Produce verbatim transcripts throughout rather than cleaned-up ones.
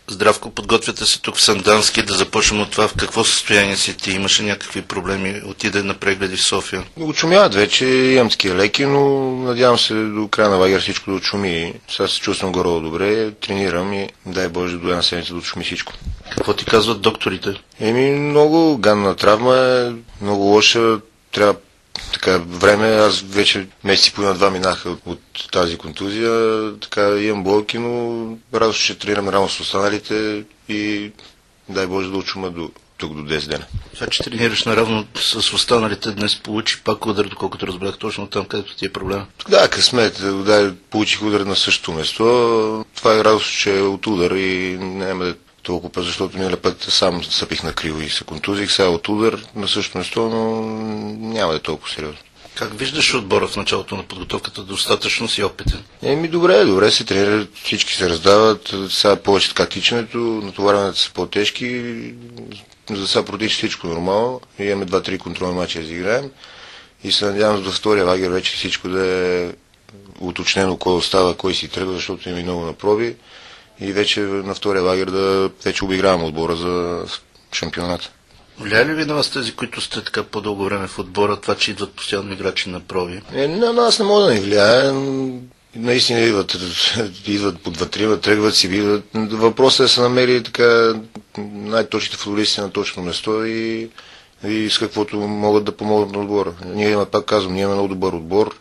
Здравко, подготвяте се тук в Сандански, да започнем от това в какво състояние си ти? Имаше някакви проблеми? Отиде на прегледи в София? Очумяват вече, имам такива леки, но надявам се до края на лагер всичко да очуми. Сега се чувствам горе добре, тренирам и дай Боже до една седмица да очуми всичко. Какво ти казват докторите? Еми, много ганна травма е, много лоша, трябва така време, аз вече месеци по два минаха от, от тази контузия, така имам болки, но радо ще тренирам рано с останалите и дай Боже да очума до тук до десет дена. Това, че тренираш наравно с останалите, днес получи пак удар, доколкото разбрах точно там, където ти е проблем. Да, късмет, да, получих удар на същото место. Това е радост, че е от удар и няма да толкова път, защото миналия път сам съпих на криво и се контузих, сега от удар на същото место, но няма да е толкова сериозно. Как виждаш отбора в началото на подготовката? Достатъчно си опитен? Еми добре, добре се тренират, всички се раздават, сега повече така тичането, натоварването са по-тежки, за сега протича всичко нормално, имаме два-три контролни мача да изиграем и се надявам до втория лагер вече всичко да е уточнено кой остава, кой си тръгва, защото има и много на проби и вече на втория лагер да вече обиграваме отбора за шампионата. Влияе ли ви на вас тези, които сте така по-дълго време в отбора, това, че идват постоянно играчи на проби? Е, на нас не може да ни влияе. Наистина идват, идват по два-трима, тръгват си, идват. Въпросът е да се намери така най-точните футболисти на точно место и, и с каквото могат да помогнат на отбора. Ние имаме, пак казвам, ние имаме много добър отбор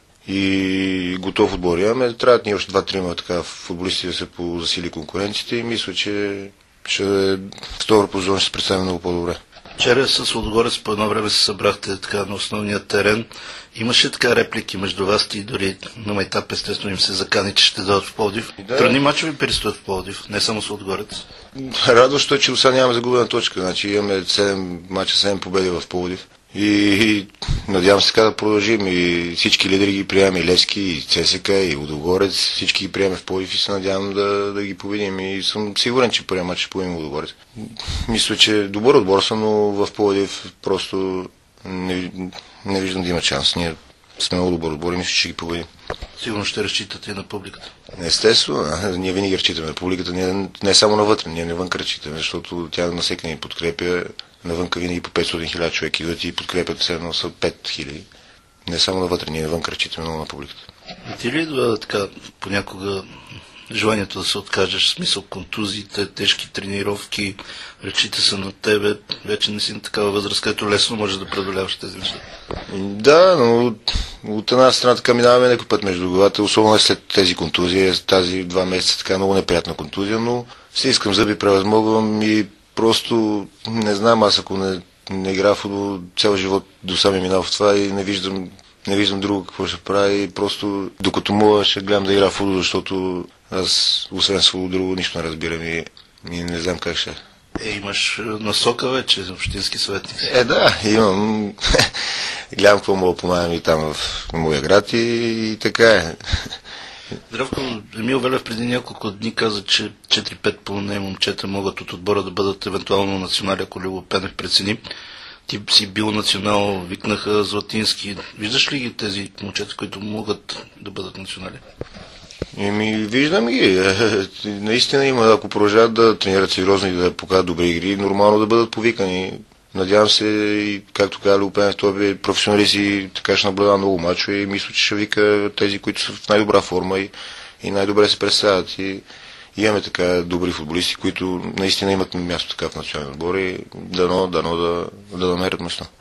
и готов отбор имаме. Трябва да ни още два-трима така футболисти да се засили конкуренцията и мисля, че ще втора позиция ще се представим много по-добре. Вчера с Лудогорец по едно време се събрахте така на основния терен. Имаше така реплики между вас и дори на майтап естествено им се закани, че ще дойдат в Пловдив. Да. Трудни мачове предстоят в Пловдив, не само с Лудогорец. Радващо е, че до сега нямаме загубена точка. Значи имаме седем мача, седем победи в Пловдив. И, и надявам се така да продължим и всички лидери ги приемаме, и Левски, и ЦСКА, и Лудогорец, всички ги приемаме в Пловдив и се надявам да, да ги победим и съм сигурен, че първият мач ще победим Лудогорец. Мисля, че добър отбор са, но в Пловдив просто не, не виждам да има шанс. Ние сме много добър отбор и мисля, че ще ги победим. Сигурно ще разчитате и на публиката. Естествено, ние винаги разчитаме на публиката, ние не само навътре, ние навън разчитаме, защото тя насека ни подкрепя. Навънка винаги по петстотин хиляди човек идват и подкрепят се, но са пет хиляди. Не само навътре, ние навън разчитаме много на публиката. И ти ли идва така понякога желанието да се откажеш, в смисъл контузиите, тежки тренировки, ръчите са на тебе, вече не си на такава възраст, където лесно можеш да преодоляваш тези неща? Да, но от, от една страна така минаваме някой път между главата, особено след тези контузии, тази два месеца така много неприятна контузия, но си искам зъби, превъзмогвам и просто не знам, аз ако не, не игра в футбол, цял живот до сам е минал в това и не виждам, не виждам друго какво ще прави и просто докато мога ще гледам да игра в футбол, защото аз освен с футбол друго нищо не разбирам и, и не знам как ще. Е, имаш насока вече, общински съветник. Е, да, имам. Гледам какво мога да помагам и там в моя град и, и така е. Здравко, Емил Велев преди няколко дни каза, че четири-пет поне момчета могат от отбора да бъдат евентуално национали, ако Любо Пенев прецени. Ти си бил национал, викнаха Златински. Виждаш ли ги тези момчета, които могат да бъдат национали? Еми, виждам ги. Наистина има, ако продължават да тренират сериозно и да покажат добри игри, нормално да бъдат повикани. Надявам се, и както каза Любо Пенев, той е професионалист и така ще наблюдава много мачове и мисля, че ще вика тези, които са в най-добра форма и, и най-добре се представят. И, и имаме така добри футболисти, които наистина имат място така в националния отбор и дано, дано да, да намерят место.